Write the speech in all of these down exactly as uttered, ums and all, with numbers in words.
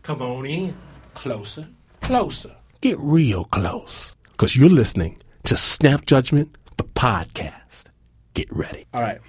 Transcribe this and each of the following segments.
Come on in. Closer, closer. Get real close. Because you're listening to Snap Judgment, the podcast. Get ready. All right.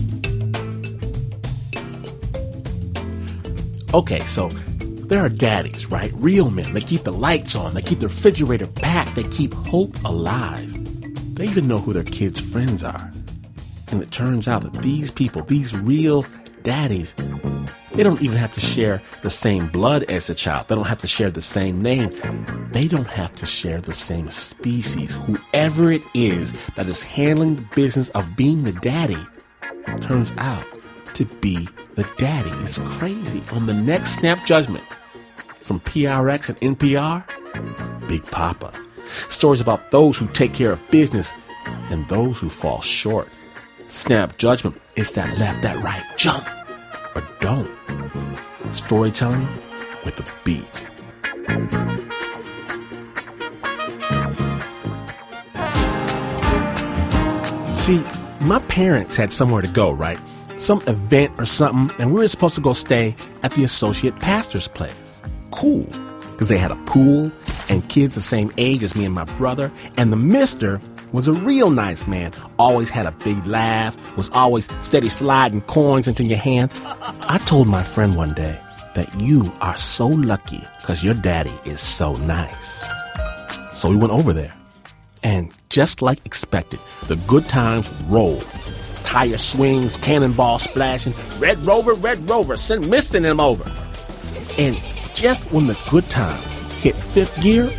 Okay, so there are daddies, right? Real men. They keep the lights on. They keep the refrigerator packed. They keep hope alive. They even know who their kids' friends are. And it turns out that these people, these real daddies, they don't even have to share the same blood as the child. They don't have to share the same name. They don't have to share the same species. Whoever it is that is handling the business of being the daddy turns out to be the daddy. It's crazy. On the next Snap Judgment from P R X and N P R, Big Papa. Stories about those who take care of business and those who fall short. Snap Judgment is that left, that right, jump or don't. Storytelling with a beat. See, my parents had somewhere to go, right? Some event or something, and we were supposed to go stay at the associate pastor's place. Cool, because they had a pool and kids the same age as me and my brother, and the mister was a real nice man, always had a big laugh, was always steady sliding coins into your hand. I told my friend one day that you are so lucky because your daddy is so nice. So we went over there, and just like expected, the good times rolled. Tire swings, cannonball splashing, Red Rover, Red Rover, send misting them over. And just when the good times hit fifth gear,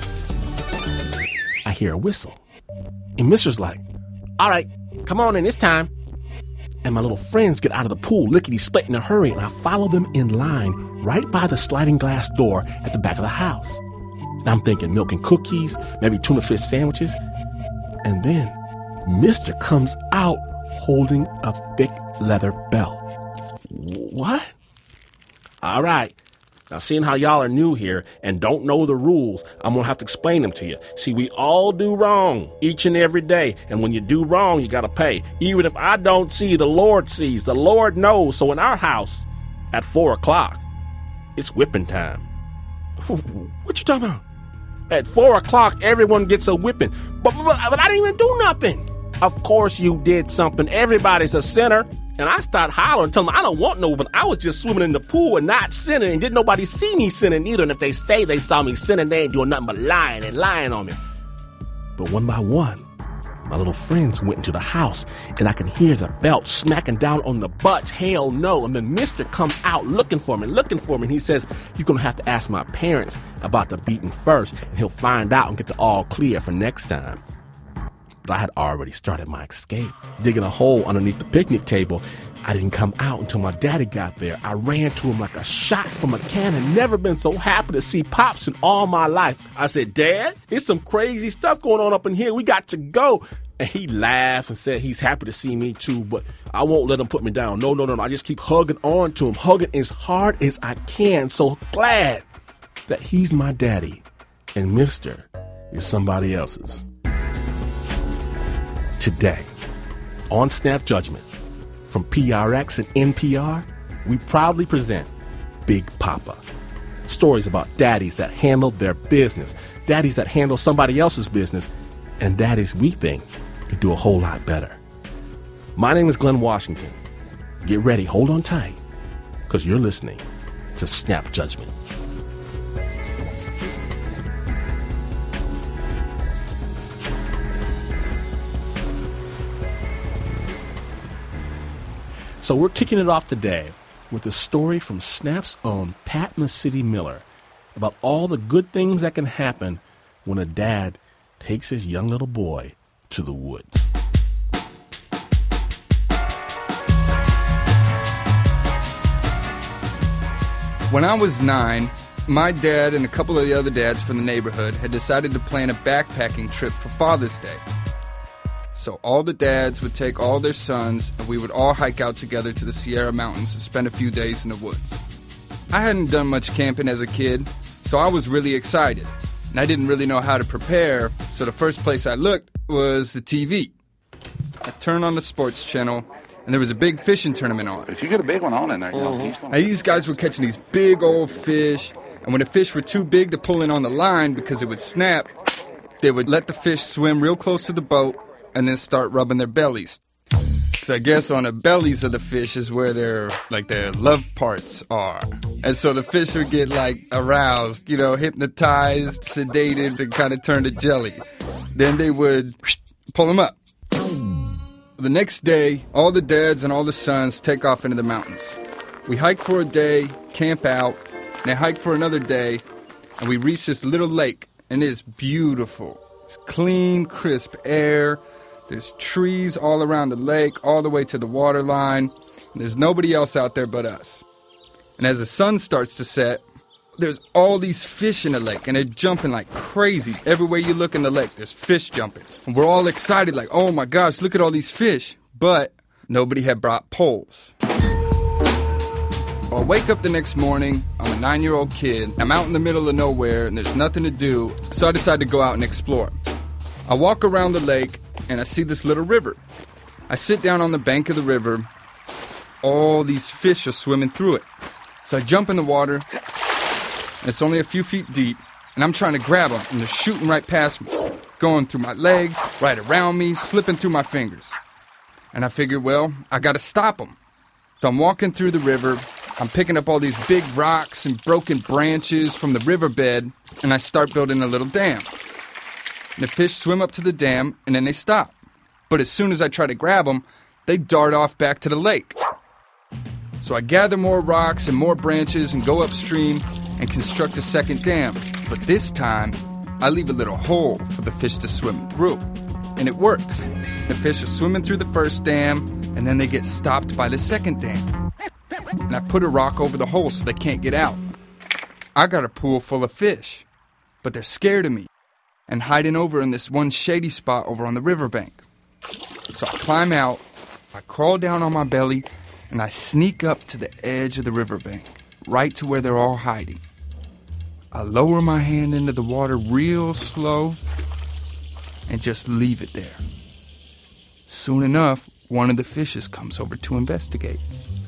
I hear a whistle. And Mister's like, all right, come on in, it's time. And my little friends get out of the pool, lickety-split in a hurry, and I follow them in line right by the sliding glass door at the back of the house. And I'm thinking milk and cookies, maybe tuna fish sandwiches. And then Mister comes out holding a thick leather belt. What? All right. Now, seeing how y'all are new here and don't know the rules, I'm going to have to explain them to you. See, we all do wrong each and every day. And when you do wrong, you got to pay. Even if I don't see, the Lord sees. The Lord knows. So in our house, at four o'clock, it's whipping time. What you talking about? At four o'clock, everyone gets a whipping. But, but, but I didn't even do nothing. Of course you did something. Everybody's a sinner. And I start hollering, telling them I don't want no, but I was just swimming in the pool and not sinning, and didn't nobody see me sinning either. And if they say they saw me sinning, they ain't doing nothing but lying and lying on me. But one by one, my little friends went into the house, and I can hear the belt smacking down on the butts. Hell no. And then Mister comes out looking for me, looking for me, and he says he's going to have to ask my parents about the beating first, and he'll find out and get the all clear for next time. But I had already started my escape, digging a hole underneath the picnic table. I didn't come out until my daddy got there. I ran to him like a shot from a cannon. Never been so happy to see Pops in all my life. I said, Dad, there's some crazy stuff going on up in here. We got to go. And he laughed and said he's happy to see me too, but I won't let him put me down. No, no, no, no. I just keep hugging on to him, hugging as hard as I can. So glad that he's my daddy and Mister is somebody else's. Today, on Snap Judgment, from P R X and N P R, we proudly present Big Papa. Stories about daddies that handle their business, daddies that handle somebody else's business, and daddies we think could do a whole lot better. My name is Glenn Washington. Get ready, hold on tight, because you're listening to Snap Judgment. So we're kicking it off today with a story from Snap's own Pat Mesiti-Miller about all the good things that can happen when a dad takes his young little boy to the woods. When I was nine, my dad and a couple of the other dads from the neighborhood had decided to plan a backpacking trip for Father's Day. So all the dads would take all their sons, and we would all hike out together to the Sierra Mountains and spend a few days in the woods. I hadn't done much camping as a kid, so I was really excited. And I didn't really know how to prepare, so the first place I looked was the T V. I turned on the sports channel, and there was a big fishing tournament on. But if you get a big one on in there, you know, he's gonna... Now, these guys were catching these big old fish, and And when the fish were too big to pull in on the line because it would snap, they would let the fish swim real close to the boat and then start rubbing their bellies. So I guess on the bellies of the fish is where their, like, their love parts are. And so the fish would get, like, aroused, you know, hypnotized, sedated, and kind of turn to jelly. Then they would pull them up. The next day, all the dads and all the sons take off into the mountains. We hike for a day, camp out, and they hike for another day, and we reach this little lake, and it's beautiful. It's clean, crisp air. There's trees all around the lake, all the way to the water line. And there's nobody else out there but us. And as the sun starts to set, there's all these fish in the lake, and they're jumping like crazy. Everywhere you look in the lake, there's fish jumping. And we're all excited, like, oh my gosh, look at all these fish. But nobody had brought poles. Well, I wake up the next morning. I'm a nine-year-old kid. I'm out in the middle of nowhere, and there's nothing to do. So I decide to go out and explore. I walk around the lake, and I see this little river. I sit down on the bank of the river. All these fish are swimming through it. So I jump in the water, and it's only a few feet deep, and I'm trying to grab them, and they're shooting right past me, going through my legs, right around me, slipping through my fingers. And I figured, well, I got to stop them. So I'm walking through the river. I'm picking up all these big rocks and broken branches from the riverbed, and I start building a little dam. And the fish swim up to the dam, and then they stop. But as soon as I try to grab them, they dart off back to the lake. So I gather more rocks and more branches and go upstream and construct a second dam. But this time, I leave a little hole for the fish to swim through. And it works. The fish are swimming through the first dam, and then they get stopped by the second dam. And I put a rock over the hole so they can't get out. I got a pool full of fish, but they're scared of me and hiding over in this one shady spot over on the riverbank. So I climb out, I crawl down on my belly, and I sneak up to the edge of the riverbank, right to where they're all hiding. I lower my hand into the water real slow and just leave it there. Soon enough, one of the fishes comes over to investigate.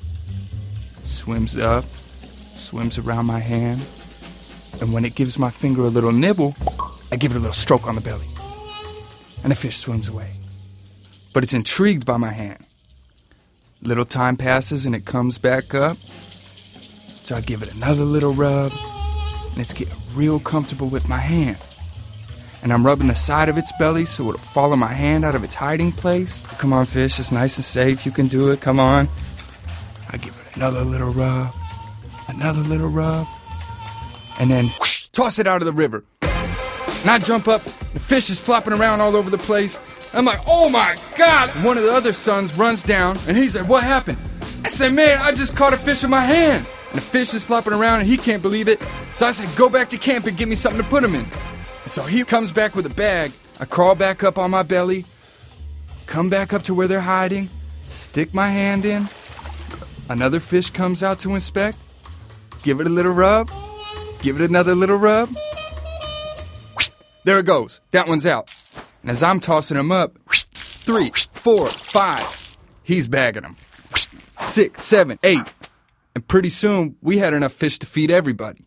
Swims up, swims around my hand, and when it gives my finger a little nibble, I give it a little stroke on the belly, and the fish swims away. But it's intrigued by my hand. Little time passes, and it comes back up, so I give it another little rub, and it's getting real comfortable with my hand. And I'm rubbing the side of its belly so it'll follow my hand out of its hiding place. Come on, fish, it's nice and safe, you can do it, come on. I give it another little rub, another little rub, and then whoosh, toss it out of the river. And I jump up, the fish is flopping around all over the place. I'm like, oh my God! And one of the other sons runs down, and he's like, what happened? I said, man, I just caught a fish in my hand. And the fish is flopping around, and he can't believe it. So I said, go back to camp and get me something to put him in. And so he comes back with a bag. I crawl back up on my belly, come back up to where they're hiding, stick my hand in. Another fish comes out to inspect. Give it a little rub. Give it another little rub. There it goes. That one's out. And as I'm tossing them up, three, four, five, he's bagging them. Six, seven, eight. And pretty soon, we had enough fish to feed everybody.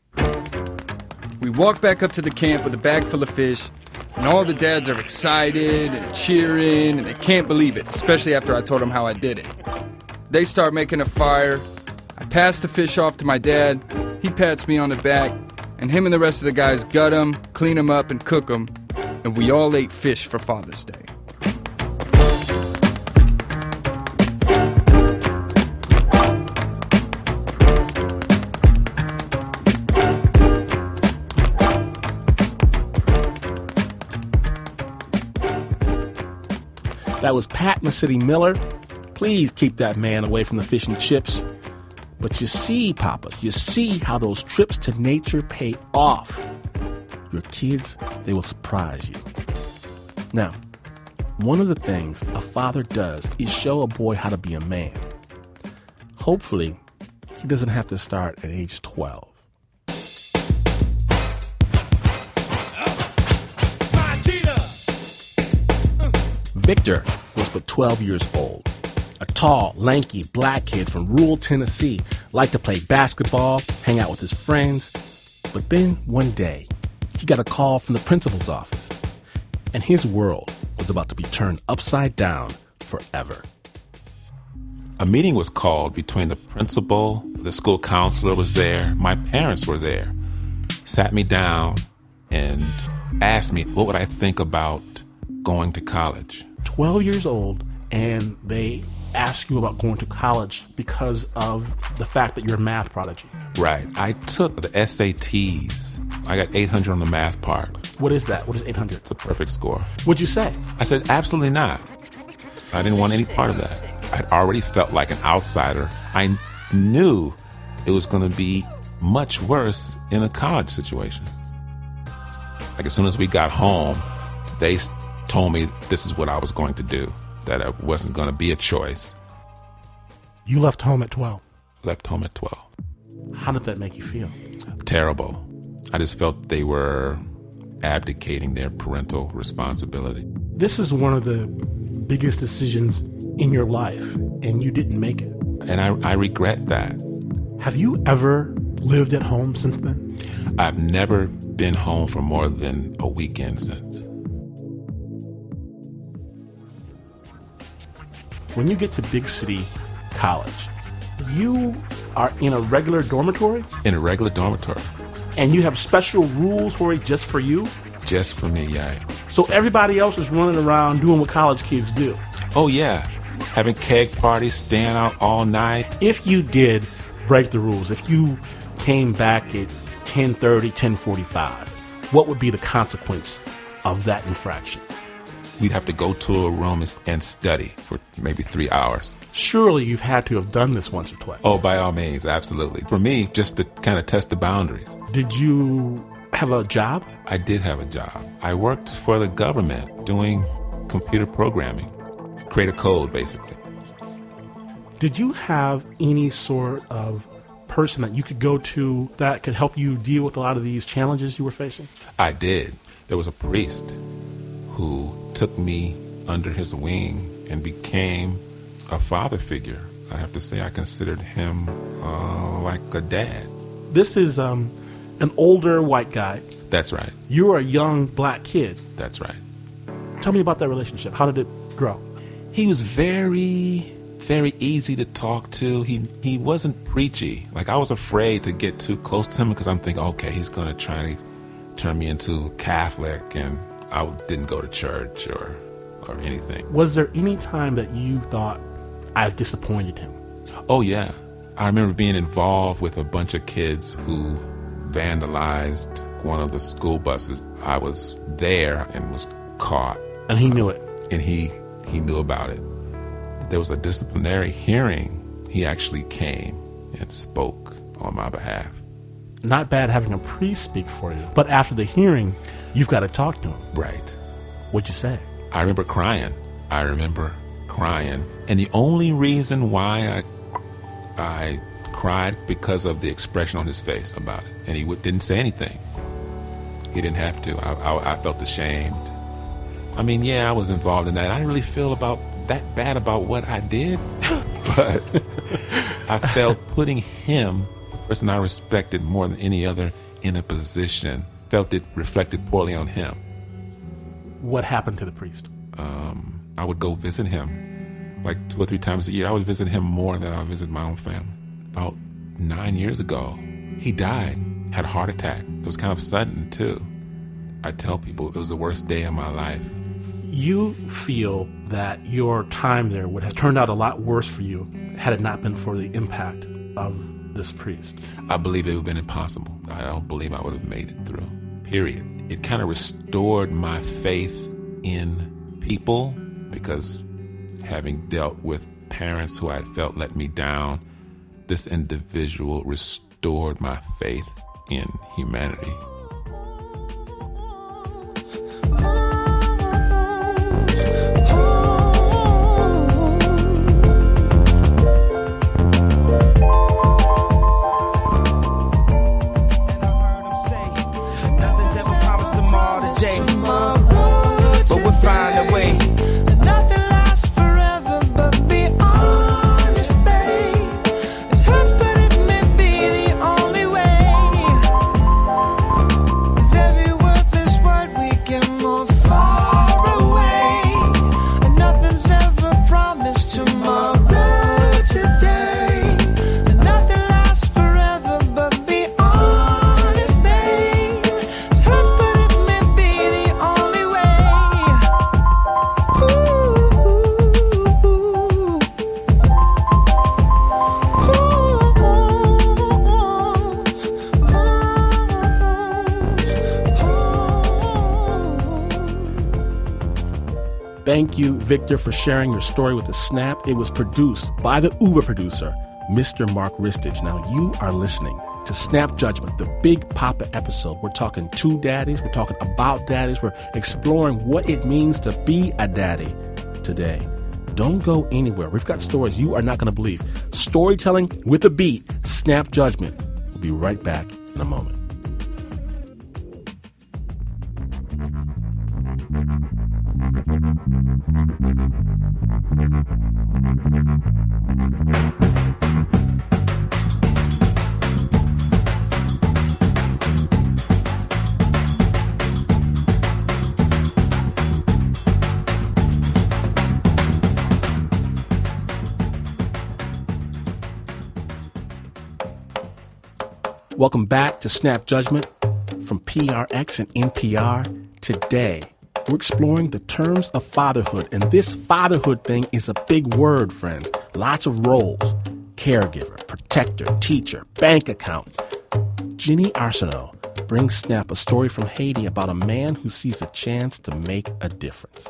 We walk back up to the camp with a bag full of fish, and all the dads are excited and cheering, and they can't believe it, especially after I told them how I did it. They start making a fire. I pass the fish off to my dad. He pats me on the back, and him and the rest of the guys gut them, clean them up, and cook them, and we all ate fish for Father's Day. That was Pat Mesiti-Miller. Please keep that man away from the fish and chips. But you see, Papa, you see how those trips to nature pay off. Your kids, they will surprise you. Now, one of the things a father does is show a boy how to be a man. Hopefully, he doesn't have to start at age twelve. Victor was but twelve years old. A tall, lanky, black kid from rural Tennessee, liked to play basketball, hang out with his friends. But then one day, he got a call from the principal's office, and his world was about to be turned upside down forever. A meeting was called between the principal, the school counselor was there, my parents were there, sat me down and asked me what would I think about going to college. twelve years old, and they ask you about going to college because of the fact that you're a math prodigy. Right. I took the S A Ts. I got eight hundred on the math part. What is that? What is eight hundred? It's a perfect score. What'd you say? I said, absolutely not. I didn't want any part of that. I'd already felt like an outsider. I knew it was going to be much worse in a college situation. Like as soon as we got home, they told me this is what I was going to do, that it wasn't going to be a choice. You left home at twelve. Left home at twelve. How did that make you feel? Terrible. I just felt they were abdicating their parental responsibility. This is one of the biggest decisions in your life, and you didn't make it. And I, I regret that. Have you ever lived at home since then? I've never been home for more than a weekend since. When you get to big city college, you are in a regular dormitory? In a regular dormitory. And you have special rules for it just for you? Just for me, yeah. So everybody else is running around doing what college kids do? Oh, yeah. Having keg parties, staying out all night. If you did break the rules, if you came back at ten thirty, ten forty-five, what would be the consequence of that infraction? We'd have to go to a room and study for maybe three hours. Surely you've had to have done this once or twice. Oh, by all means, absolutely. For me, just to kind of test the boundaries. Did you have a job? I did have a job. I worked for the government doing computer programming, create a code, basically. Did you have any sort of person that you could go to that could help you deal with a lot of these challenges you were facing? I did. There was a priest who took me under his wing and became a father figure. I have to say I considered him uh, like a dad. This is um, an older white guy. That's right. You were a young black kid. That's right. Tell me about that relationship. How did it grow? He was very, very easy to talk to. He he wasn't preachy. Like, I was afraid to get too close to him because I'm thinking, okay, he's going to try to turn me into Catholic, and I didn't go to church or or anything. Was there any time that you thought, I've disappointed him? Oh, yeah. I remember being involved with a bunch of kids who vandalized one of the school buses. I was there and was caught. And he knew it? And he, he knew about it. There was a disciplinary hearing. He actually came and spoke on my behalf. Not bad having a priest speak for you. But after the hearing, you've got to talk to him. Right. What'd you say? I remember crying. I remember crying. And the only reason why I, I cried because of the expression on his face about it. And he w- didn't say anything. He didn't have to. I, I, I felt ashamed. I mean, yeah, I was involved in that. I didn't really feel about that bad about what I did. But I felt putting him, the person I respected more than any other, in a position, felt it reflected poorly on him. What happened to the priest? Um, I would go visit him like two or three times a year. I would visit him more than I would visit my own family. About nine years ago, he died, had a heart attack. It was kind of sudden, too. I tell people it was the worst day of my life. You feel that your time there would have turned out a lot worse for you had it not been for the impact of this priest. I believe it would have been impossible. I don't believe I would have made it through, period. It kind of restored my faith in people because having dealt with parents who I felt let me down, this individual restored my faith in humanity. Find a way. Nothing lasts forever, but be honest, babe. It hurts, but it may be the only way. Thank you, Victor, for sharing your story with the Snap. It was produced by the Uber producer, Mister Mark Ristich. Now, you are listening to Snap Judgment, the Big Papa episode. We're talking to daddies. We're talking about daddies. We're exploring what it means to be a daddy today. Don't go anywhere. We've got stories you are not going to believe. Storytelling with a beat. Snap Judgment. We'll be right back in a moment. Welcome back to Snap Judgment from P R X and N P R. Today, we're exploring the terms of fatherhood. And this fatherhood thing is a big word, friends. Lots of roles. Caregiver, protector, teacher, bank account. Jenny Arsenault brings Snap a story from Haiti about a man who sees a chance to make a difference.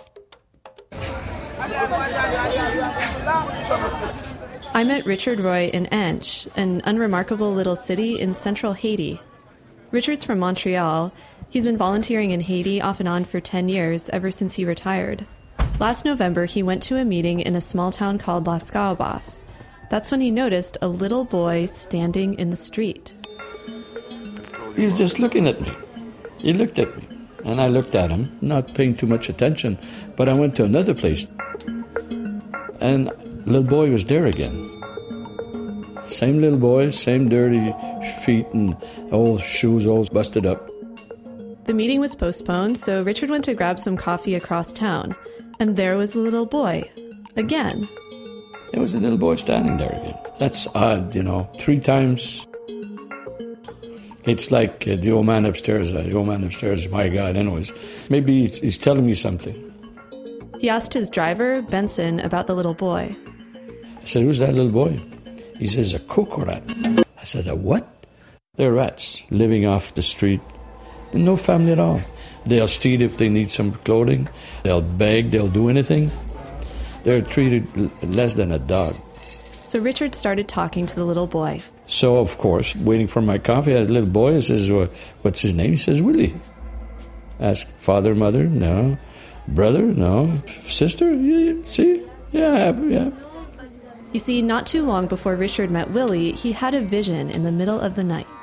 I met Richard Roy in Anche, an unremarkable little city in central Haiti. Richard's from Montreal. He's been volunteering in Haiti off and on for ten years, ever since he retired. Last November, he went to a meeting in a small town called Las Caobas. That's when he noticed a little boy standing in the street. He was just looking at me. He looked at me, and I looked at him, not paying too much attention, but I went to another place, and the little boy was there again. Same little boy, same dirty feet and old shoes all busted up. The meeting was postponed, so Richard went to grab some coffee across town. And there was the little boy. Again. There was a little boy standing there again. That's odd, you know. Three times. It's like uh, the old man upstairs. Uh, the old man upstairs, my God, anyways. Maybe he's, he's telling me something. He asked his driver, Benson, about the little boy. I said, who's that little boy? He says, a cocoa rat. I said, a what? They're rats living off the street. No family at all. They'll steal if they need some clothing. They'll beg. They'll do anything. They're treated less than a dog. So Richard started talking to the little boy. So, of course, waiting for my coffee, I had a little boy. I says, well, what's his name? He says, Willie. Ask father, mother? No. Brother? No. Sister? Yeah, see? Yeah, yeah. You see, not too long before Richard met Willie, he had a vision in the middle of the night.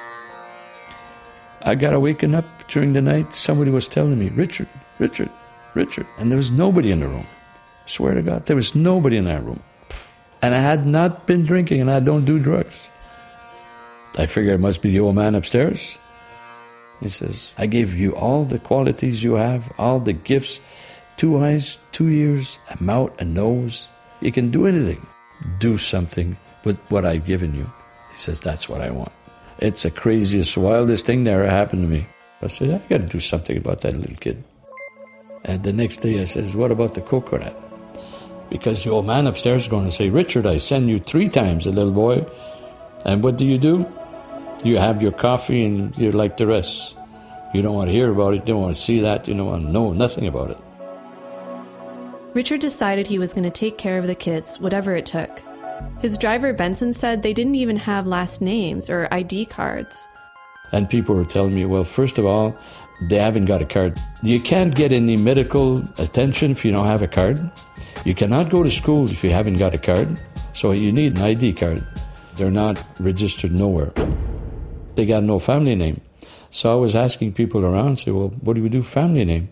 I got awakened up during the night. Somebody was telling me, Richard, Richard, Richard. And there was nobody in the room. I swear to God, there was nobody in that room. And I had not been drinking, and I don't do drugs. I figured it must be the old man upstairs. He says, I gave you all the qualities you have, all the gifts, two eyes, two ears, a mouth, a nose. You can do anything. Do something with what I've given you. He says, that's what I want. It's the craziest, wildest thing that ever happened to me. I said, I got to do something about that little kid. And the next day I says, what about the cocoa rat? Because the old man upstairs is going to say, Richard, I send you three times, a little boy. And what do you do? You have your coffee and you're like the rest. You don't want to hear about it. You don't want to see that. You don't want to know nothing about it. Richard decided he was going to take care of the kids, whatever it took. His driver, Benson, said they didn't even have last names or I D cards. And people were telling me, well, first of all, they haven't got a card. You can't get any medical attention if you don't have a card. You cannot go to school if you haven't got a card. So you need an I D card. They're not registered nowhere. They got no family name. So I was asking people around, say, well, what do we do family name?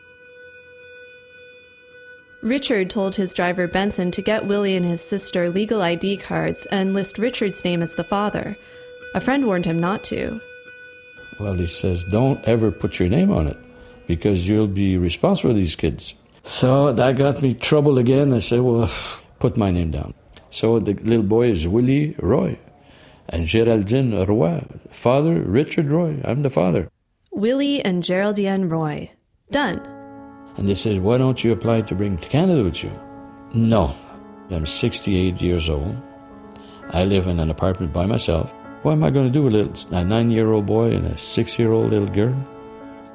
Richard told his driver Benson to get Willie and his sister legal I D cards and list Richard's name as the father. A friend warned him not to. Well, he says, don't ever put your name on it because you'll be responsible for these kids. So that got me trouble again. I said, well, put my name down. So the little boy is Willie Roy and Geraldine Roy. Father, Richard Roy. I'm the father. Willie and Geraldine Roy. Done. And they said, why don't you apply to bring to Canada with you? No. I'm sixty-eight years old. I live in an apartment by myself. What am I going to do with a, little, a nine-year-old boy and a six-year-old little girl?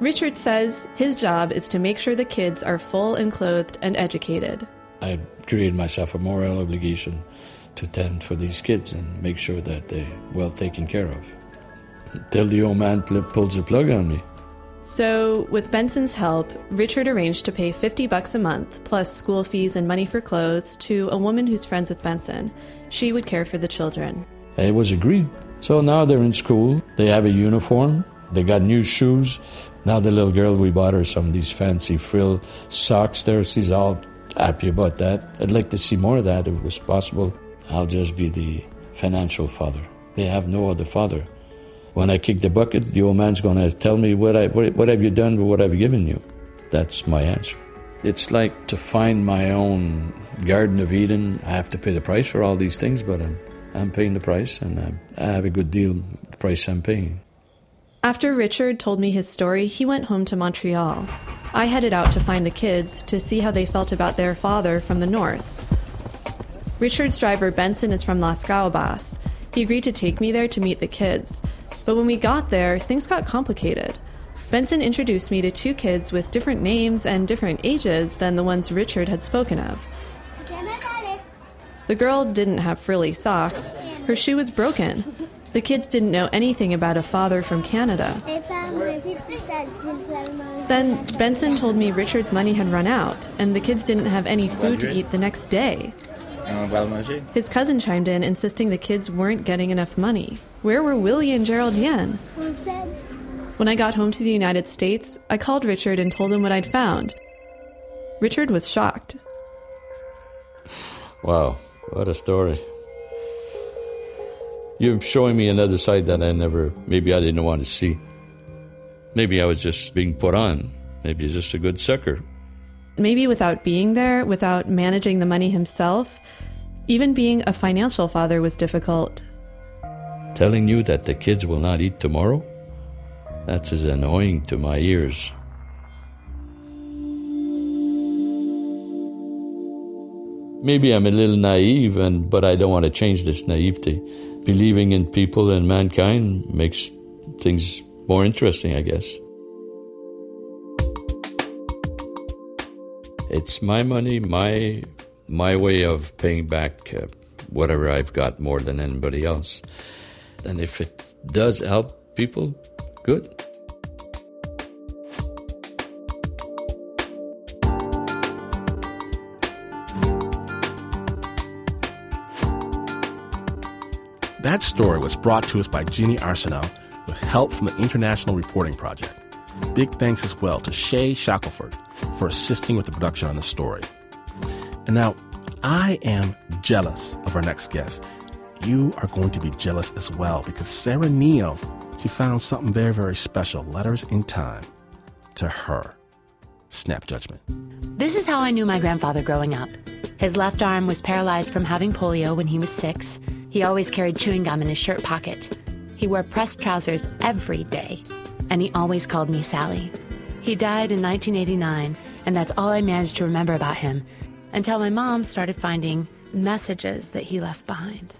Richard says his job is to make sure the kids are full and clothed and educated. I created myself a moral obligation to tend for these kids and make sure that they're well taken care of. Till the old man pl- pulls the plug on me. So, with Benson's help, Richard arranged to pay fifty bucks a month, plus school fees and money for clothes, to a woman who's friends with Benson. She would care for the children. It was agreed. So now they're in school. They have a uniform. They got new shoes. Now the little girl, we bought her some of these fancy frill socks there. She's all happy about that. I'd like to see more of that if it was possible. I'll just be the financial father. They have no other father. When I kick the bucket, the old man's going to tell me, what, I, what, what have you done with what I've given you? That's my answer. It's like to find my own Garden of Eden. I have to pay the price for all these things, but I'm, I'm paying the price, and I'm, I have a good deal with the price I'm paying. After Richard told me his story, he went home to Montreal. I headed out to find the kids to see how they felt about their father from the north. Richard's driver, Benson, is from Las Caobas. He agreed to take me there to meet the kids. But when we got there, things got complicated. Benson introduced me to two kids with different names and different ages than the ones Richard had spoken of. The girl didn't have frilly socks. Her shoe was broken. The kids didn't know anything about a father from Canada. Then Benson told me Richard's money had run out, and the kids didn't have any food to eat the next day. His cousin chimed in, insisting the kids weren't getting enough money. Where were Willie and Gerald Yen? When I got home to the United States, I called Richard and told him what I'd found. Richard was shocked. Wow, what a story. You're showing me another side that I never, maybe I didn't want to see. Maybe I was just being put on. Maybe he's just a good sucker. Maybe without being there, without managing the money himself, even being a financial father was difficult. Telling you that the kids will not eat tomorrow? That's as annoying to my ears. Maybe I'm a little naive, and but I don't want to change this naivety. Believing in people and mankind makes things more interesting, I guess. It's my money, my my way of paying back uh, whatever I've got more than anybody else. And if it does help people, good. That story was brought to us by Jenny Arsenault with help from the International Reporting Project. Big thanks as well to Shay Shackelford for assisting with the production on the story. And now, I am jealous of our next guest. You are going to be jealous as well, because Sarah Neo, she found something very, very special, Letters in Time, to her. Snap judgment. This is how I knew my grandfather growing up. His left arm was paralyzed from having polio when he was six. He always carried chewing gum in his shirt pocket. He wore pressed trousers every day, and he always called me Sally. He died in nineteen eighty-nine, and that's all I managed to remember about him, until my mom started finding messages that he left behind.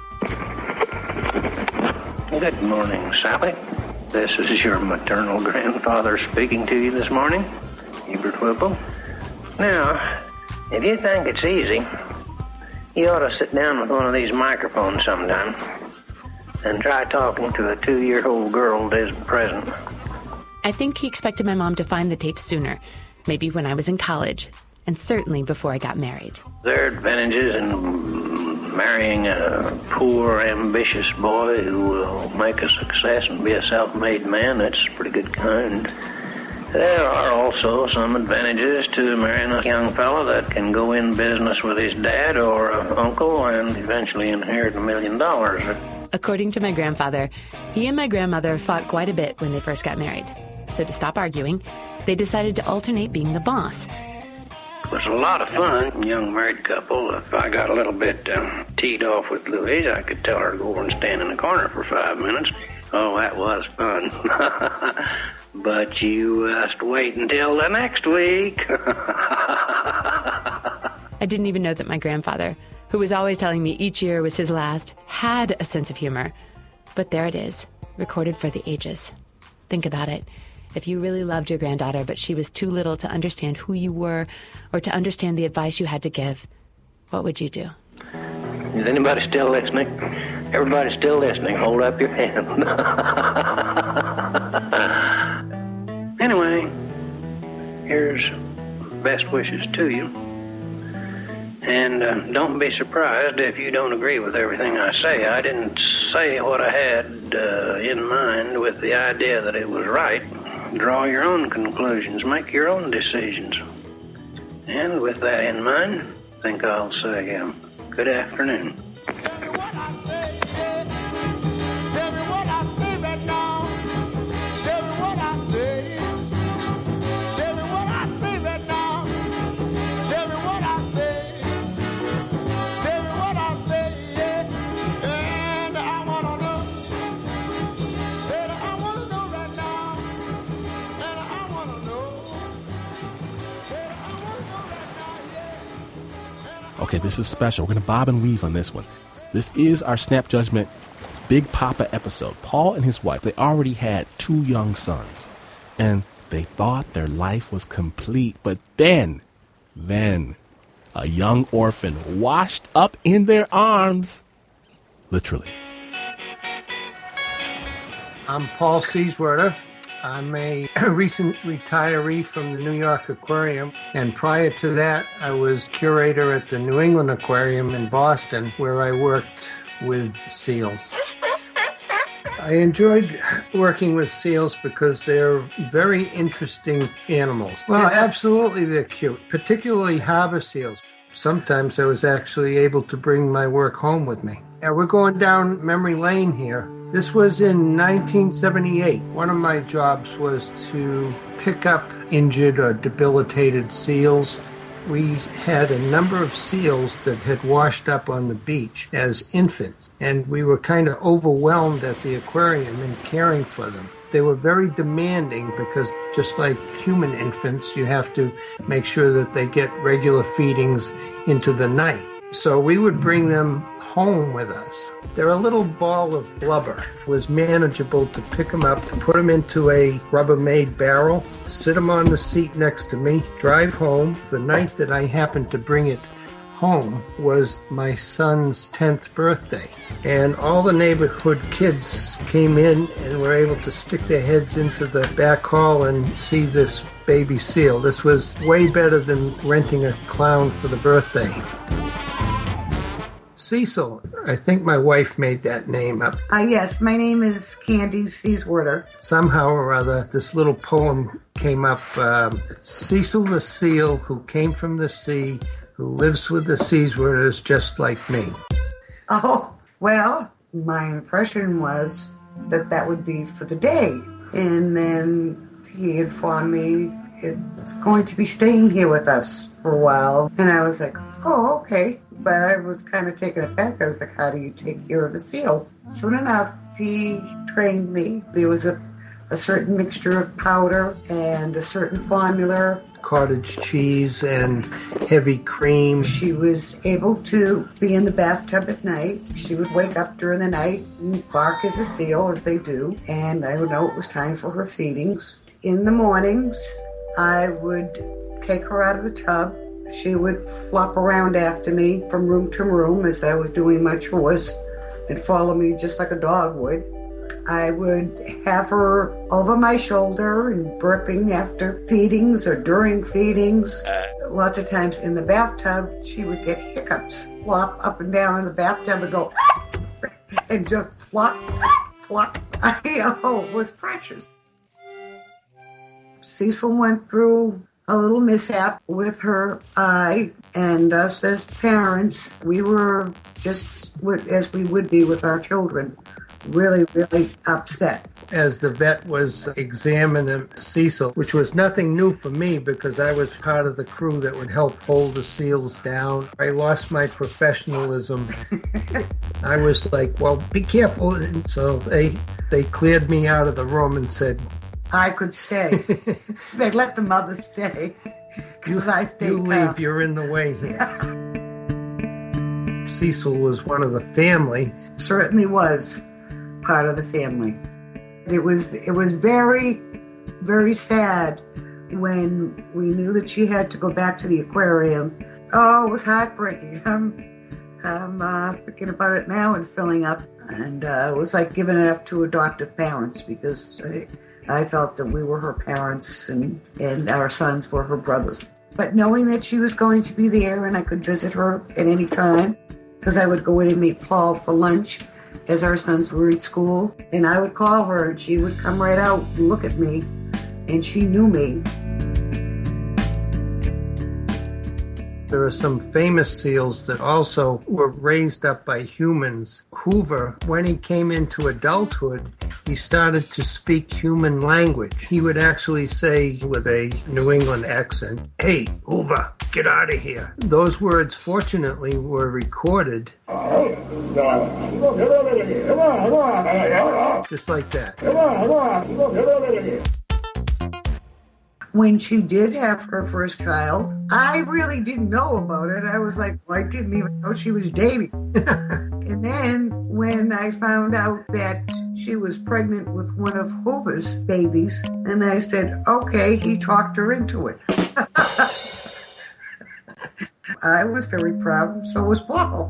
Good morning, Sally. This is your maternal grandfather speaking to you this morning, Hubert Whipple. Now, if you think it's easy, you ought to sit down with one of these microphones sometime and try talking to a two-year-old girl that isn't present. I think he expected my mom to find the tapes sooner, maybe when I was in college, and certainly before I got married. There are advantages in marrying a poor, ambitious boy who will make a success and be a self-made man. That's a pretty good kind. There are also some advantages to marrying a young fellow that can go in business with his dad or uncle and eventually inherit a million dollars. According to my grandfather, he and my grandmother fought quite a bit when they first got married. So to stop arguing, they decided to alternate being the boss. It was a lot of fun. Young married couple. If I got a little bit uh, teed off with Louise, I could tell her to go over and stand in the corner for five minutes. Oh, that was fun. But you just uh, wait until the next week. I didn't even know that my grandfather, who was always telling me each year was his last, had a sense of humor. But there it is, recorded for the ages. Think about it. If you really loved your granddaughter, but she was too little to understand who you were or to understand the advice you had to give, what would you do? Is anybody still listening? Everybody still listening. Hold up your hand. Anyway, here's best wishes to you. And uh, don't be surprised if you don't agree with everything I say. I didn't say what I had uh, in mind with the idea that it was right. Draw your own conclusions. Make your own decisions. And with that in mind, I think I'll say um, good afternoon. Okay, this is special. We're going to bob and weave on this one. This is our Snap Judgment Big Papa episode. Paul and his wife, they already had two young sons, and they thought their life was complete. But then, then, a young orphan washed up in their arms, literally. I'm Paul Seeswerder. I'm a recent retiree from the New York Aquarium, and prior to that, I was curator at the New England Aquarium in Boston, where I worked with seals. I enjoyed working with seals because they're very interesting animals. Well, absolutely they're cute, particularly harbor seals. Sometimes I was actually able to bring my work home with me. Yeah, we're going down memory lane here. This was in nineteen seventy-eight. One of my jobs was to pick up injured or debilitated seals. We had a number of seals that had washed up on the beach as infants, and we were kind of overwhelmed at the aquarium in caring for them. They were very demanding because just like human infants, you have to make sure that they get regular feedings into the night. So we would bring them home with us. They're a little ball of blubber. It was manageable to pick them up, to put them into a Rubbermaid barrel, sit them on the seat next to me, drive home. The night that I happened to bring it home was my son's tenth birthday. And all the neighborhood kids came in and were able to stick their heads into the back hall and see this baby seal. This was way better than renting a clown for the birthday. Cecil. I think my wife made that name up. Uh, yes, my name is Candy Seeswerder. Somehow or other, this little poem came up. Um, Cecil the seal who came from the sea, who lives with the Seeswerders just like me. Oh, well, my impression was that that would be for the day. And then he informed me it's going to be staying here with us for a while. And I was like, oh, okay. But I was kind of taken aback. I was like, how do you take care of a seal? Soon enough, he trained me. There was a, a certain mixture of powder and a certain formula. Cottage cheese and heavy cream. She was able to be in the bathtub at night. She would wake up during the night and bark as a seal, as they do. And I would know it was time for her feedings. In the mornings, I would take her out of the tub. She would flop around after me from room to room as I was doing my chores and follow me just like a dog would. I would have her over my shoulder and burping after feedings or during feedings. Lots of times in the bathtub, she would get hiccups, flop up and down in the bathtub and go, and just flop, flop. I, oh, it was precious. Cecil went through a little mishap with her eye, and us as parents, we were just, as we would be with our children, really, really upset. As the vet was examining Cecil, which was nothing new for me because I was part of the crew that would help hold the seals down, I lost my professionalism. I was like, well, be careful. And so they, they cleared me out of the room and said, I could stay. They let the mother stay. You, I stayed you leave, out. You're in the way here. Cecil was one of the family. Certainly was part of the family. It was it was very, very sad when we knew that she had to go back to the aquarium. Oh, it was heartbreaking. I'm, I'm uh, thinking about it now and filling up. And uh, it was like giving it up to adoptive parents because I, I felt that we were her parents and, and our sons were her brothers. But knowing that she was going to be there and I could visit her at any time, because I would go in and meet Paul for lunch as our sons were in school, and I would call her and she would come right out and look at me, and she knew me. There are some famous seals that also were raised up by humans. Hoover, when he came into adulthood, he started to speak human language. He would actually say with a New England accent, "Hey, Hoover, get out of here." Those words, fortunately, were recorded just like that. When she did have her first child, I really didn't know about it. I was like, well, I didn't even know she was dating. And then when I found out that she was pregnant with one of Hoover's babies, and I said, okay, he talked her into it. I was very proud, and so was Paul.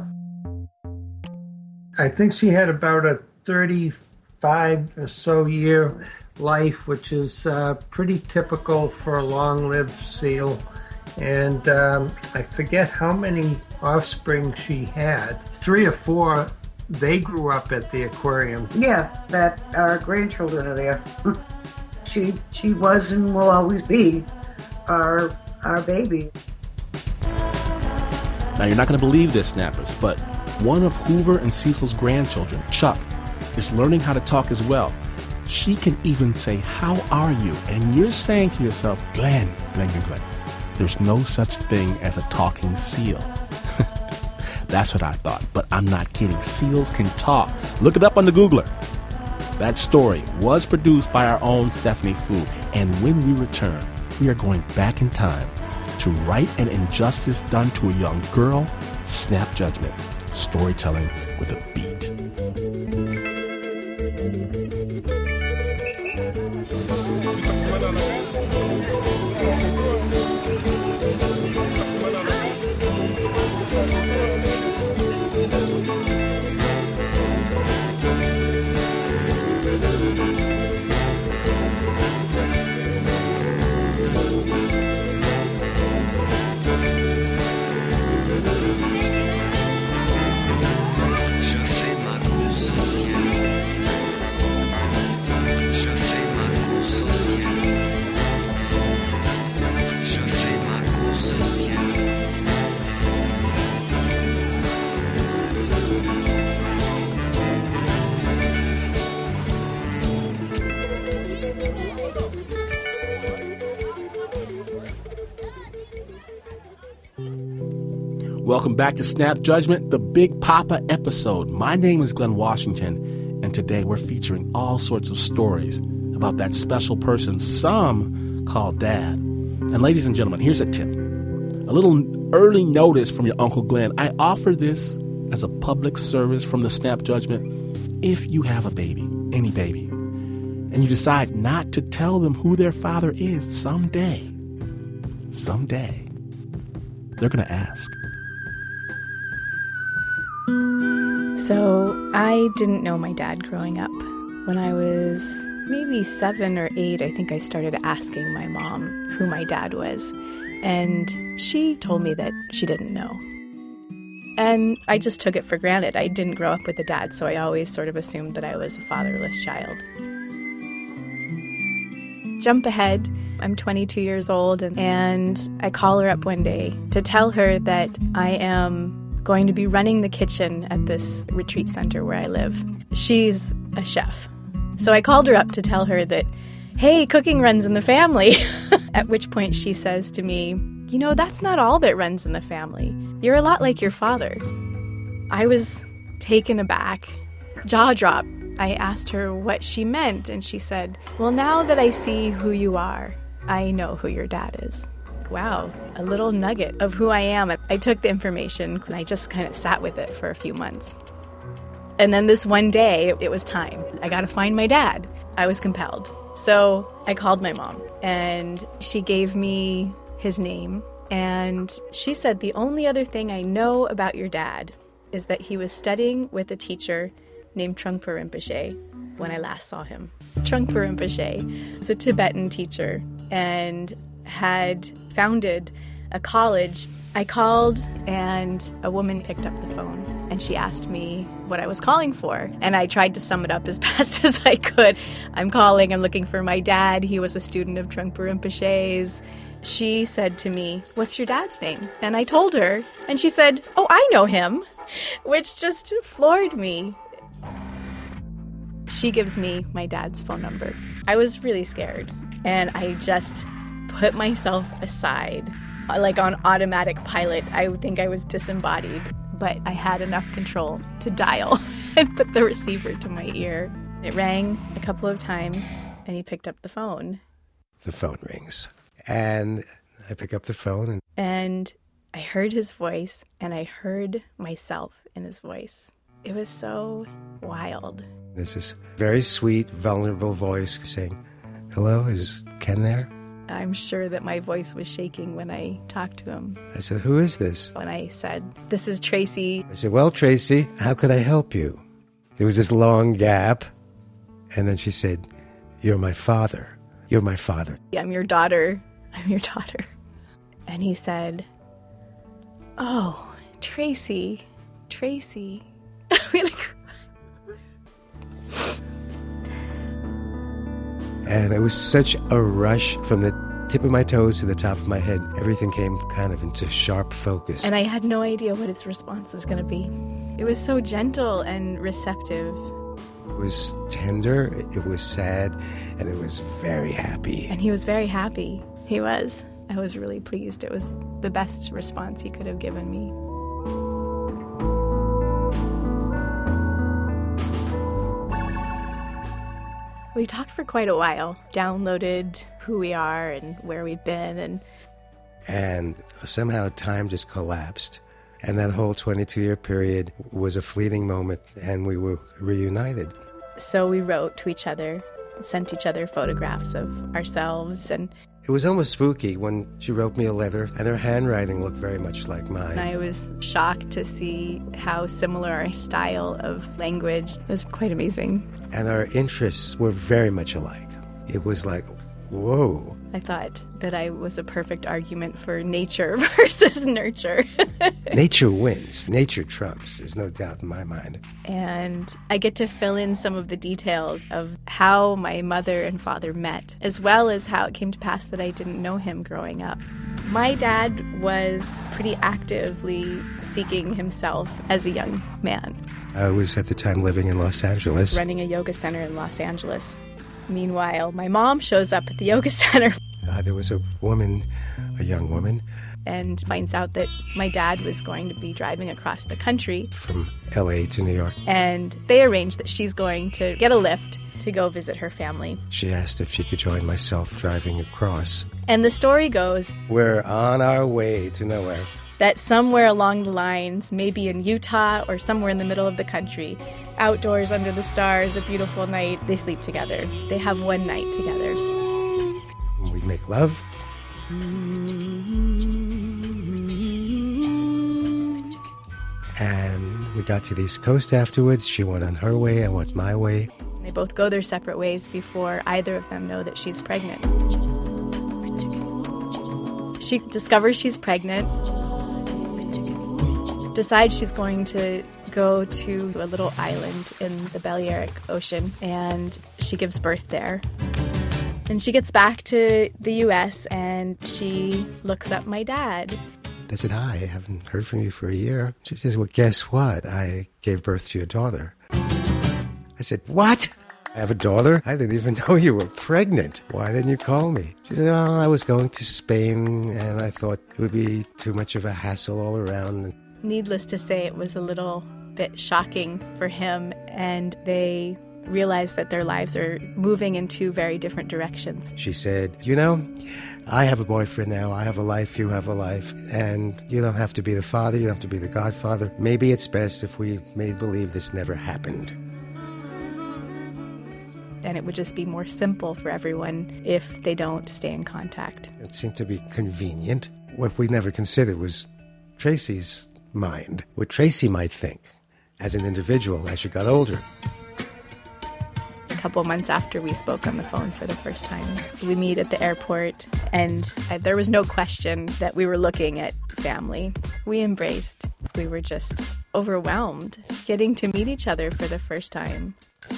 I think she had about a thirty-five or so year life, which is uh, pretty typical for a long-lived seal. And um, I forget how many offspring she had. Three or four, they grew up at the aquarium. Yeah, that our grandchildren are there. she she was and will always be our our baby. Now, you're not going to believe this, Snappers, but one of Hoover and Cecil's grandchildren, Chuck, is learning how to talk as well. She can even say, "How are you?" And you're saying to yourself, Glenn, Glenn, Glenn, Glenn, there's no such thing as a talking seal. That's what I thought, but I'm not kidding. Seals can talk. Look it up on the Googler. That story was produced by our own Stephanie Fu, and when we return, we are going back in time to right an injustice done to a young girl. Snap Judgment. Storytelling with a beat. Welcome back to Snap Judgment, the Big Papa episode. My name is Glenn Washington, and today we're featuring all sorts of stories about that special person some call Dad. And ladies and gentlemen, here's a tip. A little early notice from your Uncle Glenn. I offer this as a public service from the Snap Judgment. If you have a baby, any baby, and you decide not to tell them who their father is someday, someday, they're going to ask. So I didn't know my dad growing up. When I was maybe seven or eight, I think I started asking my mom who my dad was. And she told me that she didn't know. And I just took it for granted. I didn't grow up with a dad, so I always sort of assumed that I was a fatherless child. Jump ahead. I'm twenty-two years old, and, and I call her up one day to tell her that I am going to be running the kitchen at this retreat center where I live. She's a chef. So I called her up to tell her that, hey, cooking runs in the family. At which point she says to me, you know, that's not all that runs in the family. You're a lot like your father. I was taken aback, jaw dropped. I asked her what she meant, and she said, well, now that I see who you are, I know who your dad is. Wow, a little nugget of who I am. I took the information and I just kind of sat with it for a few months. And then this one day, it was time. I got to find my dad. I was compelled. So I called my mom, and she gave me his name, and she said, the only other thing I know about your dad is that he was studying with a teacher named Trungpa Rinpoche when I last saw him. Trungpa Rinpoche was a Tibetan teacher and had founded a college. I called, and a woman picked up the phone, and she asked me what I was calling for. And I tried to sum it up as best as I could. I'm calling, I'm looking for my dad. He was a student of Trungpa Rinpoche's. She said to me, what's your dad's name? And I told her, and she said, oh, I know him, which just floored me. She gives me my dad's phone number. I was really scared, and I just put myself aside. Like on automatic pilot, I would think I was disembodied, but I had enough control to dial and put the receiver to my ear. It rang a couple of times, and he picked up the phone. The phone rings, and I pick up the phone. And, and I heard his voice, and I heard myself in his voice. It was so wild. There's this very sweet, vulnerable voice saying, hello, is Ken there? I'm sure that my voice was shaking when I talked to him. I said, who is this? And I said, this is Tracy. I said, well, Tracy, how could I help you? There was this long gap. And then she said, you're my father. You're my father. I'm your daughter. I'm your daughter. And he said, oh, Tracy, Tracy. I'm going to cry. And it was such a rush from the tip of my toes to the top of my head. Everything came kind of into sharp focus. And I had no idea what his response was going to be. It was so gentle and receptive. It was tender, it was sad, and it was very happy. And he was very happy. He was. I was really pleased. It was the best response he could have given me. We talked for quite a while, downloaded who we are and where we've been. And and somehow time just collapsed. And that whole twenty-two-year period was a fleeting moment, and we were reunited. So we wrote to each other, sent each other photographs of ourselves. And it was almost spooky when she wrote me a letter, and her handwriting looked very much like mine. And I was shocked to see how similar our style of language. It was quite amazing. And our interests were very much alike. It was like, whoa. I thought that I was a perfect argument for nature versus nurture. Nature wins. Nature trumps. There's no doubt in my mind. And I get to fill in some of the details of how my mother and father met, as well as how it came to pass that I didn't know him growing up. My dad was pretty actively seeking himself as a young man. I was at the time living in Los Angeles. Running a yoga center in Los Angeles. Meanwhile, my mom shows up at the yoga center. Uh, there was a woman, a young woman. And finds out that my dad was going to be driving across the country. From L A to New York. And they arranged that she's going to get a lift to go visit her family. She asked if she could join myself driving across. And the story goes, we're on our way to nowhere. That somewhere along the lines, maybe in Utah or somewhere in the middle of the country, outdoors under the stars, a beautiful night, they sleep together. They have one night together. We make love. And we got to the East Coast afterwards. She went on her way, I went my way. They both go their separate ways before either of them know that she's pregnant. She discovers she's pregnant, decides she's going to go to a little island in the Balearic Ocean, and she gives birth there. And she gets back to the U S and she looks up my dad. I said, hi, I haven't heard from you for a year. She says, well, guess what? I gave birth to your daughter. I said, what? I have a daughter? I didn't even know you were pregnant. Why didn't you call me? She said, oh, I was going to Spain, and I thought it would be too much of a hassle all around. Needless to say, it was a little bit shocking for him, and they realized that their lives are moving in two very different directions. She said, you know, I have a boyfriend now, I have a life, you have a life, and you don't have to be the father, you don't have to be the godfather. Maybe it's best if we made believe this never happened. and it would just be more simple for everyone if they don't stay in contact. It seemed to be convenient. What we never considered was Tracy's mind, what Tracy might think as an individual as she got older. A couple months after we spoke on the phone for the first time, we meet at the airport, and there was no question that we were looking at family. We embraced. We were just overwhelmed getting to meet each other for the first time.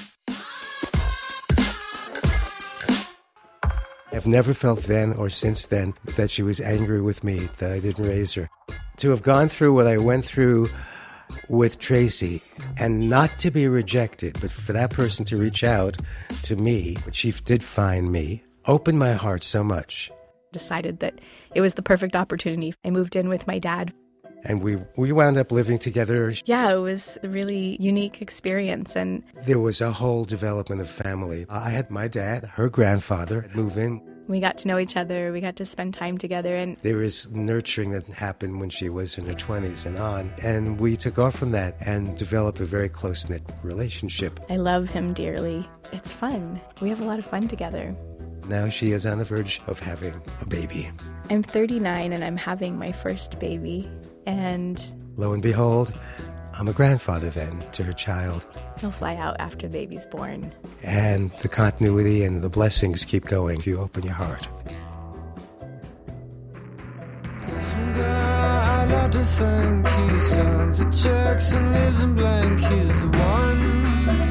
I've never felt then or since then that she was angry with me, that I didn't raise her. To have gone through what I went through with Tracy and not to be rejected, but for that person to reach out to me, but she did find me, opened my heart so much. Decided that it was the perfect opportunity. I moved in with my dad. And we, we wound up living together. Yeah, it was a really unique experience. And there was a whole development of family. I had my dad, her grandfather, move in. We got to know each other. We got to spend time together. And there was nurturing that happened when she was in her twenties and on. And we took off from that and developed a very close-knit relationship. I love him dearly. It's fun. We have a lot of fun together. Now she is on the verge of having a baby. I'm thirty-nine and I'm having my first baby. And lo and behold, I'm a grandfather then to her child. He'll fly out after the baby's born. And the continuity and the blessings keep going if you open your heart. I like to think he sends the checks and lives in blank. He's the one.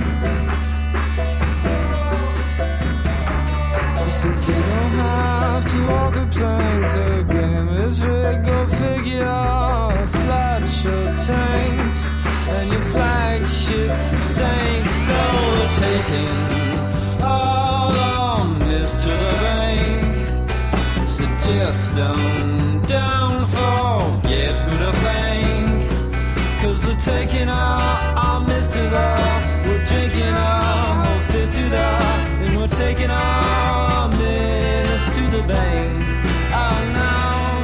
He says you don't have to walk a plank. The game is rigged, go figure. Slideshow tanked and your flagship sank. So we're taking all on this to the bank. Suggest them down, forget who to thank. Cause we're taking all our mist to the, we're drinking our whole fifth to the, and we're taking our mist to the bank. Oh no.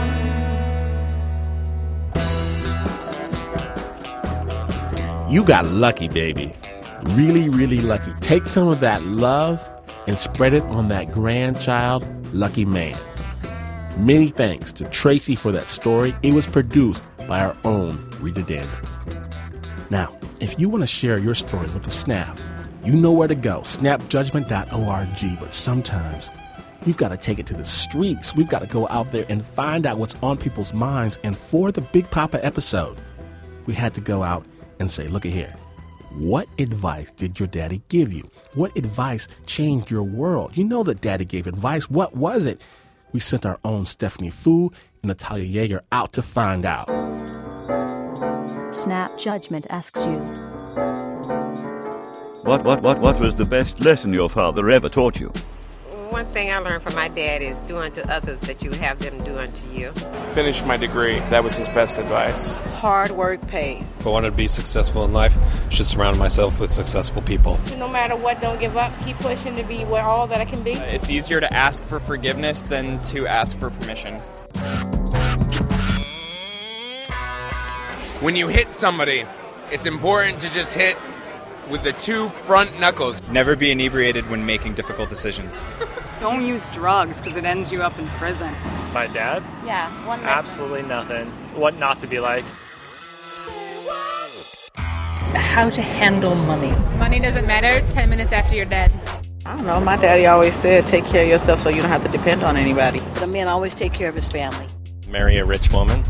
You got lucky, baby. Really, really lucky. Take some of that love and spread it on that grandchild, lucky man. Many thanks to Tracy for that story. It was produced by our own Rita Daniels. Now, if you want to share your story with the Snap, you know where to go, snap judgment dot org. But sometimes we've got to take it to the streets. We've got to go out there and find out what's on people's minds. And for the Big Papa episode, we had to go out and say, look at here. What advice did your daddy give you? What advice changed your world? You know that daddy gave advice. What was it? We sent our own Stephanie Fu and Natalia Yeager out to find out. Snap Judgment asks you. What, what, what, what was the best lesson your father ever taught you? One thing I learned from my dad is do unto others that you have them do unto you. Finished my degree. That was his best advice. Hard work pays. If I wanted to be successful in life, I should surround myself with successful people. No matter what, don't give up. Keep pushing to be where all that I can be. It's easier to ask for forgiveness than to ask for permission. When you hit somebody, it's important to just hit with the two front knuckles. Never be inebriated when making difficult decisions. Don't use drugs because it ends you up in prison. My dad? Yeah, one Absolutely nothing. What not to be like. How to handle money. Money doesn't matter ten minutes after you're dead. I don't know. My daddy always said take care of yourself so you don't have to depend on anybody. The man always take care of his family. Marry a rich woman.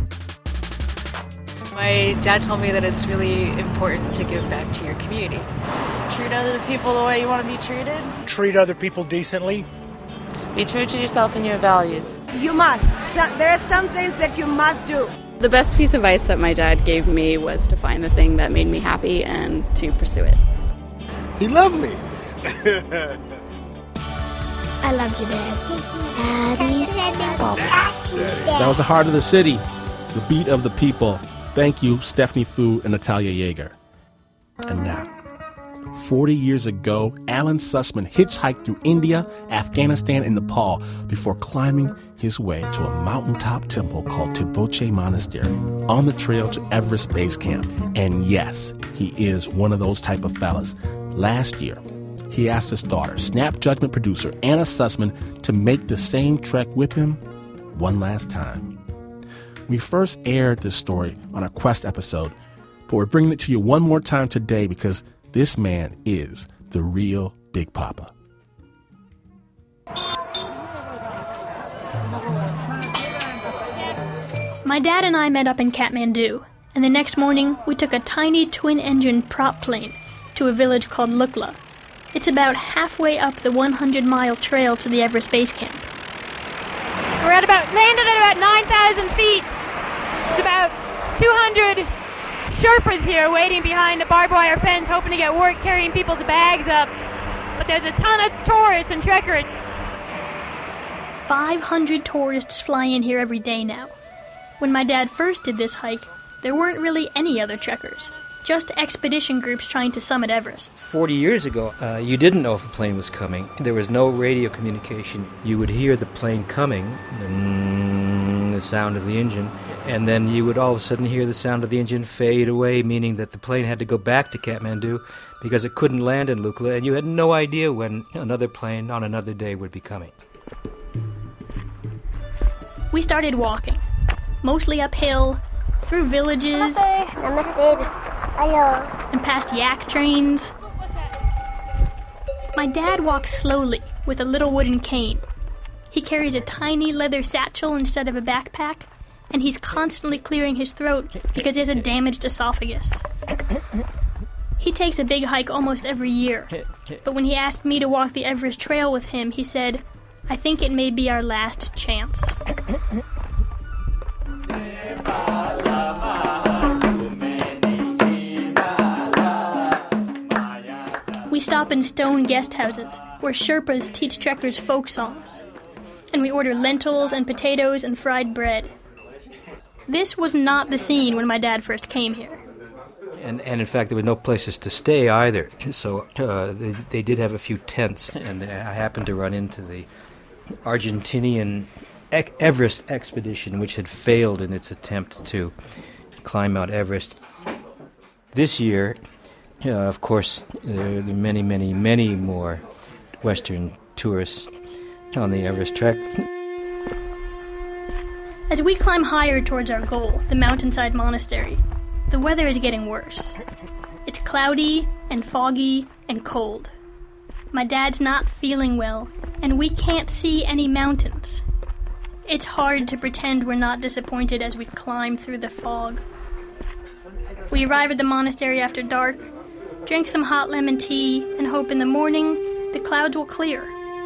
My dad told me that it's really important to give back to your community. Treat other people the way you want to be treated. Treat other people decently. Be true to yourself and your values. You must. So, there are some things that you must do. The best piece of advice that my dad gave me was to find the thing that made me happy and to pursue it. He loved me. I love you, Daddy. Daddy. That was the heart of the city, the beat of the people. Thank you, Stephanie Fu and Natalia Yeager. And now, forty years ago, Alan Sussman hitchhiked through India, Afghanistan, and Nepal before climbing his way to a mountaintop temple called Tiboche Monastery on the trail to Everest Base Camp. And yes, he is one of those type of fellas. Last year, he asked his daughter, Snap Judgment producer Anna Sussman, to make the same trek with him one last time. We first aired this story on a Quest episode, but we're bringing it to you one more time today because this man is the real Big Papa. My dad and I met up in Kathmandu, and the next morning we took a tiny twin-engine prop plane to a village called Lukla. It's about halfway up the one hundred mile trail to the Everest Base Camp. We're at about, landed at about nine thousand feet. It's about two hundred Sherpas here waiting behind a barbed wire fence, hoping to get work carrying people's bags up. But there's a ton of tourists and trekkers. five hundred tourists fly in here every day now. When my dad first did this hike, there weren't really any other trekkers. Just expedition groups trying to summit Everest. Forty years ago, uh, you didn't know if a plane was coming. There was no radio communication. You would hear the plane coming, the, mm, the sound of the engine, and then you would all of a sudden hear the sound of the engine fade away, meaning that the plane had to go back to Kathmandu because it couldn't land in Lukla, and you had no idea when another plane on another day would be coming. We started walking, mostly uphill, through villages, and past yak trains. My dad walks slowly with a little wooden cane. He carries a tiny leather satchel instead of a backpack, and he's constantly clearing his throat because he has a damaged esophagus. He takes a big hike almost every year, but when he asked me to walk the Everest Trail with him, he said, "I think it may be our last chance." We stop in stone guest houses where Sherpas teach trekkers folk songs, and we order lentils and potatoes and fried bread. This was not the scene when my dad first came here. And, and in fact, there were no places to stay either. So uh, they, they did have a few tents, and I happened to run into the Argentinian e- Everest expedition, which had failed in its attempt to climb Mount Everest. This year, uh, of course, there are many, many, many more Western tourists on the Everest trek. As we climb higher towards our goal, the mountainside monastery, the weather is getting worse. It's cloudy and foggy and cold. My dad's not feeling well, and we can't see any mountains. It's hard to pretend we're not disappointed as we climb through the fog. We arrive at the monastery after dark, drink some hot lemon tea, and hope in the morning the clouds will clear.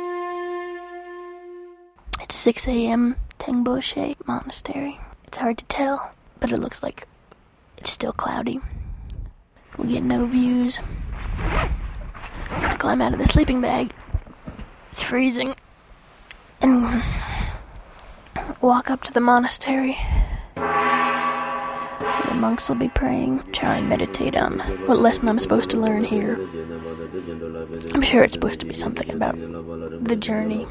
It's six a.m. Tengboche Monastery. It's hard to tell, but it looks like it's still cloudy. We get no views. I climb out of the sleeping bag. It's freezing. And walk up to the monastery. The monks will be praying, try and meditate on what lesson I'm supposed to learn here. I'm sure it's supposed to be something about the journey.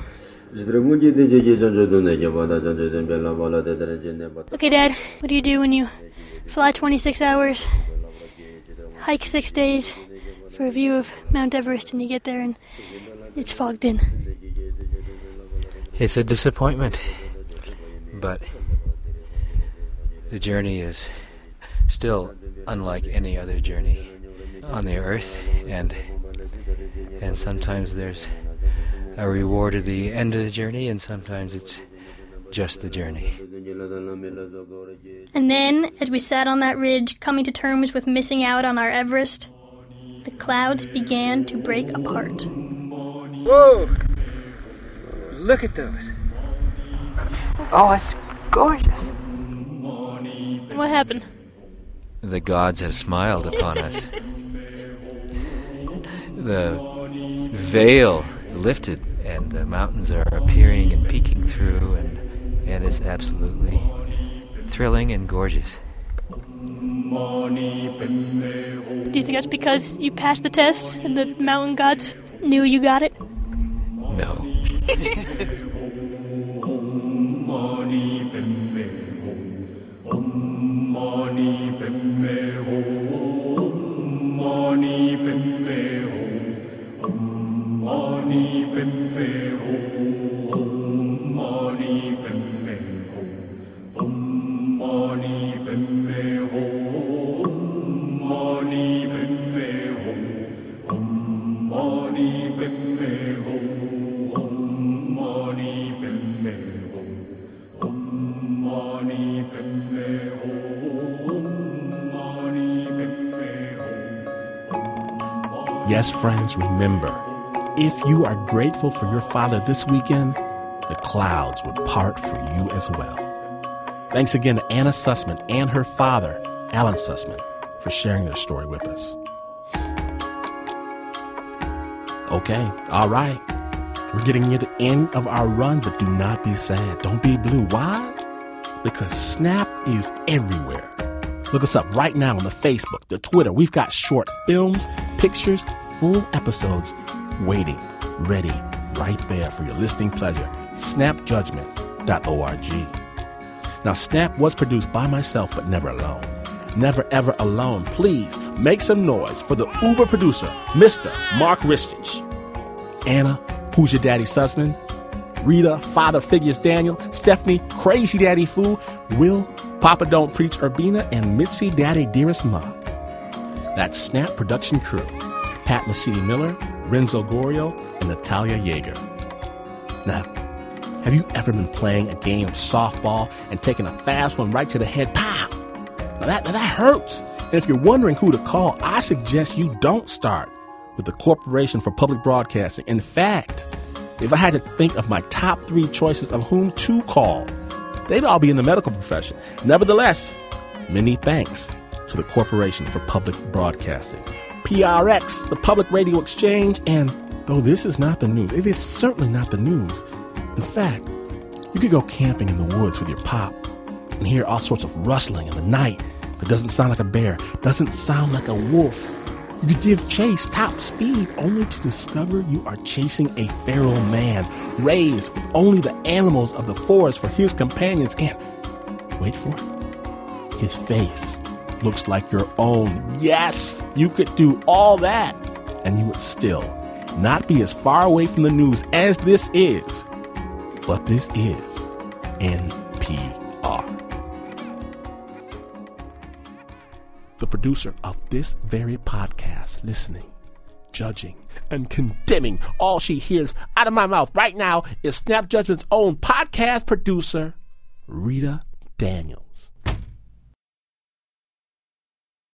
Okay, Dad, what do you do when you fly twenty-six hours, hike six days for a view of Mount Everest, and you get there and it's fogged in? It's a disappointment, but the journey is still unlike any other journey on the earth, and and sometimes there's a reward at the end of the journey, and sometimes it's just the journey. And then, as we sat on that ridge, coming to terms with missing out on our Everest, the clouds began to break apart. Whoa! Look at those. Oh, it's gorgeous. What happened? The gods have smiled upon us. The veil lifted, and the mountains are appearing and peeking through, and, and it's absolutely thrilling and gorgeous. Do you think that's because you passed the test and the mountain gods knew you got it? No. Yes, friends, remember, if you are grateful for your father this weekend, the clouds would part for you as well. Thanks again to Anna Sussman and her father, Alan Sussman, for sharing their story with us. Okay, all right. We're getting near the end of our run, but do not be sad. Don't be blue. Why? Because Snap is everywhere. Look us up right now on the Facebook, the Twitter. We've got short films, pictures, full episodes waiting, ready, right there for your listening pleasure. snap judgment dot org. Now, Snap was produced by myself, but never alone. Never, ever alone. Please make some noise for the Uber producer, Mister Mark Ristich. Anna, Who's Your Daddy Sussman, Rita, Father Figures Daniel, Stephanie, Crazy Daddy Foo, Will, Papa Don't Preach Urbina, and Mitzi Daddy Dearest Ma. That's Snap production crew, Pat Mesiti-Miller, Renzo Gorio, and Natalia Yeager. Now, have you ever been playing a game of softball and taking a fast one right to the head? Pow! Now that, now that hurts. And if you're wondering who to call, I suggest you don't start with the Corporation for Public Broadcasting. In fact, if I had to think of my top three choices of whom to call, they'd all be in the medical profession. Nevertheless, many thanks to the Corporation for Public Broadcasting, P R X, the Public Radio Exchange, and though this is not the news, it is certainly not the news. In fact, you could go camping in the woods with your pop and hear all sorts of rustling in the night that doesn't sound like a bear, doesn't sound like a wolf. You could give chase top speed only to discover you are chasing a feral man raised with only the animals of the forest for his companions, and wait for it, his face looks like your own. Yes, you could do all that, and you would still not be as far away from the news as this is. But this is N P R. The producer of this very podcast, listening, judging, and condemning all she hears out of my mouth right now is Snap Judgment's own podcast producer, Rita Daniels.